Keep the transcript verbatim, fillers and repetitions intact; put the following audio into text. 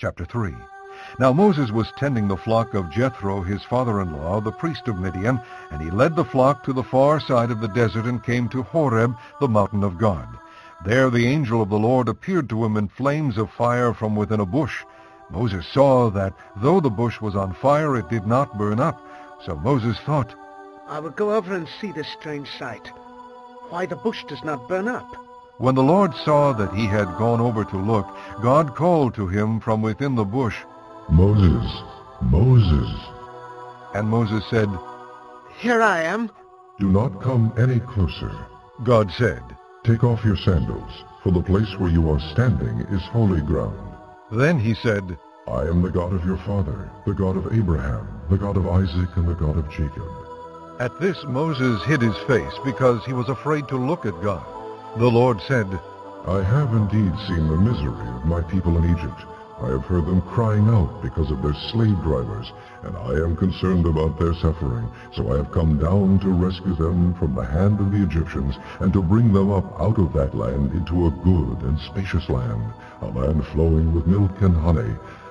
Chapter three. Now Moses was tending the flock of Jethro, his father-in-law, the priest of Midian, and he led the flock to the far side of the desert and came to Horeb, the mountain of God. There the angel of the Lord appeared to him in flames of fire from within a bush. Moses saw that though the bush was on fire, it did not burn up. So Moses thought, I will go over and see this strange sight, why the bush does not burn up. When the Lord saw that he had gone over to look, God called to him from within the bush, Moses, Moses. And Moses said, Here I am. Do not come any closer. God said, Take off your sandals, for the place where you are standing is holy ground. Then he said, I am the God of your father, the God of Abraham, the God of Isaac, and the God of Jacob. At this Moses hid his face, because he was afraid to look at God. The Lord said, I have indeed seen the misery of my people in Egypt. I have heard them crying out because of their slave drivers, and I am concerned about their suffering. So I have come down to rescue them from the hand of the Egyptians, and to bring them up out of that land into a good and spacious land, a land flowing with milk and honey,